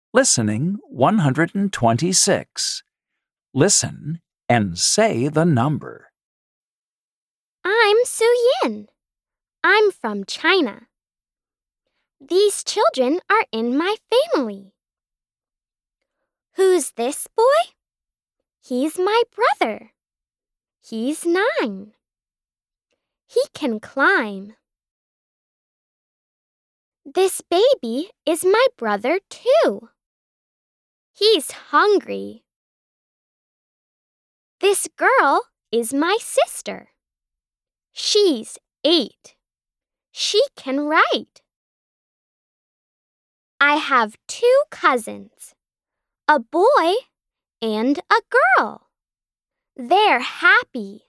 Listening 126. Listen and say the number. I'm Su Yin. I'm from China. These children are in my family. Who's this boy? He's my brother. He's 9. He can climb. This baby is my brother too. He's hungry. This girl is my sister. She's 8. She can write. I have 2 cousins, a boy and a girl. They're happy.